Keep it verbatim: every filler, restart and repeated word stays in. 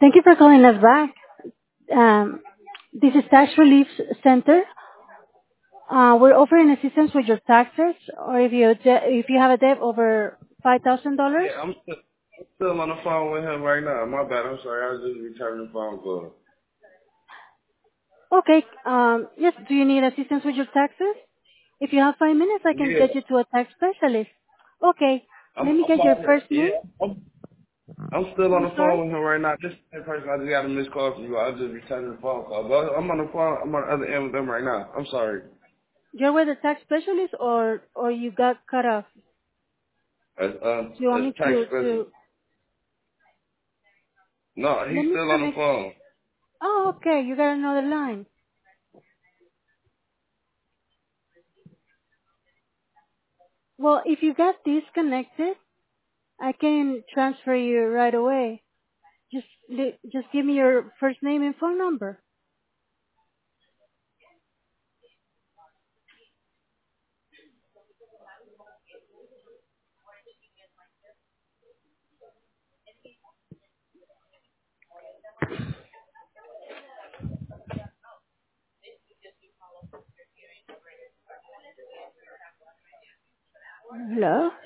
Thank you for calling us back. Um, this is Tax Relief Center. Uh, we're offering assistance with your taxes, or if you de- if you have a debt over five thousand dollars. Yeah, I'm still, I'm still on the phone with him right now. My bad. I'm sorry. I was just returning the phone call. Okay. Um, yes. Do you need assistance with your taxes? If you have five minutes, I can Yeah, get you to a tax specialist. Okay. I'm, Let me I'm get your on it. first Yeah, name. I'm, I'm still on I'm the sorry. phone with him right now. This is the person I just got a missed call from you. I was just returning the phone call. But I'm on the phone. I'm on the other end with them right now. I'm sorry. You're with a tax specialist, or or you got cut off. As uh, Do you want as me tax to special. to No, let he's me still on the connect? phone. Oh, okay. You got another line. Well, if you got disconnected, I can transfer you right away. Just li- just give me your first name and phone number. Hello?